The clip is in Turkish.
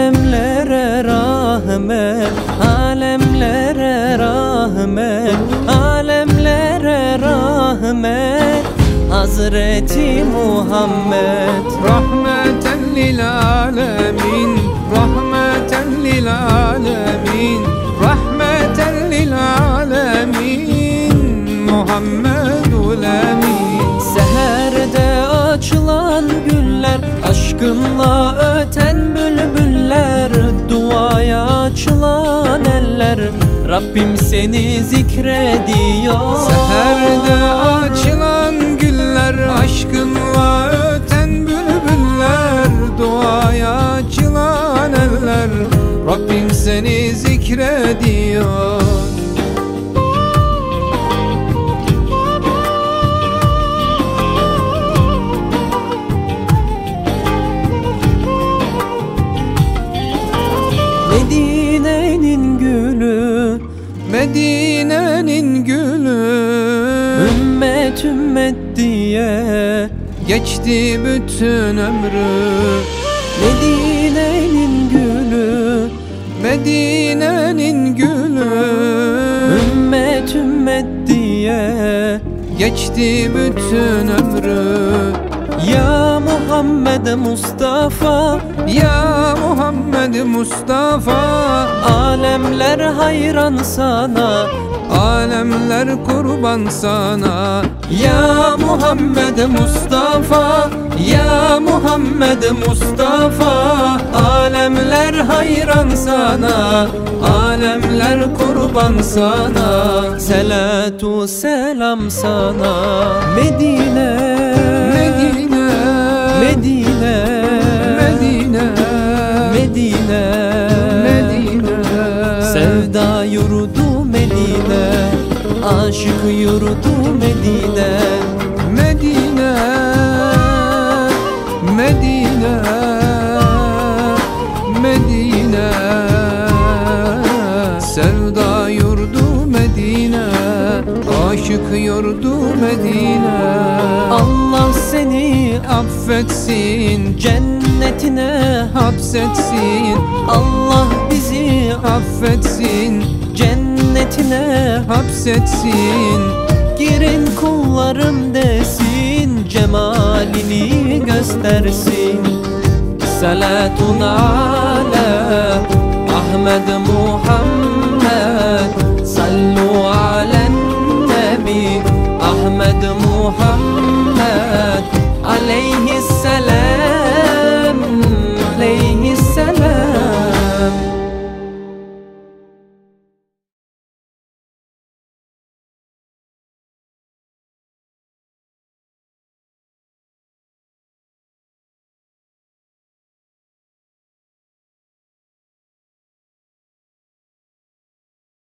Alemlere rahmet, alemlere rahmet, alemlere rahmet, Hazreti Muhammed. Rahmeten lil alemin, rahmeten lil alemin, rahmeten lil alemin, Muhammedul Emin. Seherde açılan güller, aşkınla öten bülbüller, duaya açılan eller, Rabbim seni zikrediyor. Seherde açılan güller, aşkınla öten bülbüller, duaya açılan eller, Rabbim seni zikrediyor. Medine'nin gülü, Medine'nin gülü, ümmet ümmet diye geçti bütün ömrü. Medine'nin gülü, Medine'nin gülü, ümmet ümmet diye geçti bütün ömrü. Ya Muhammed Mustafa, Ya Muhammed Mustafa, alemler hayran sana, alemler kurban sana. Ya Muhammed Mustafa, Ya Muhammed Mustafa, alemler hayran sana, alemler kurban sana. Selatu selam sana. Medine, Medine, Medine, Medine, Medine, Medine, sevda yurdu Medine, aşık yurdu Medine. Medine, Medine, Medine, sevda yurdu Medine, aşık yurdu Medine. Allah seni Affetsin, cennetine hapsetsin, Allah bizi affetsin, cennetine hapsetsin. girin kullarım desin, cemalini göstersin. Salatun ala Ahmed Muhammed, sallu alen nebi Ahmed Muhammed.